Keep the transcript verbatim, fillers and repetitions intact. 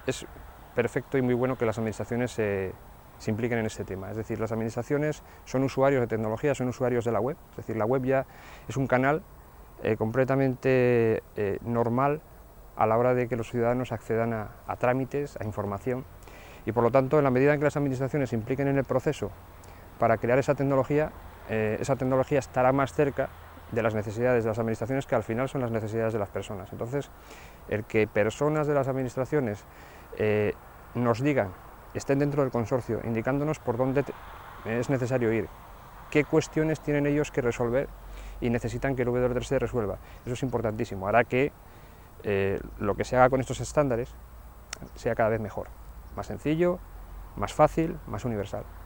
es perfecto y muy bueno que las administraciones se, se impliquen en este tema. Es decir, las administraciones son usuarios de tecnología, son usuarios de la web, es decir, la web ya es un canal eh, completamente eh, normal a la hora de que los ciudadanos accedan a, a trámites, a información, y por lo tanto, en la medida en que las administraciones se impliquen en el proceso para crear esa tecnología, eh, esa tecnología estará más cerca de las necesidades de las administraciones, que al final son las necesidades de las personas. Entonces, el que personas de las administraciones eh, nos digan, estén dentro del consorcio, indicándonos por dónde es necesario ir, qué cuestiones tienen ellos que resolver y necesitan que el W tres C resuelva. Eso es importantísimo, hará que eh, lo que se haga con estos estándares sea cada vez mejor, más sencillo, más fácil, más universal.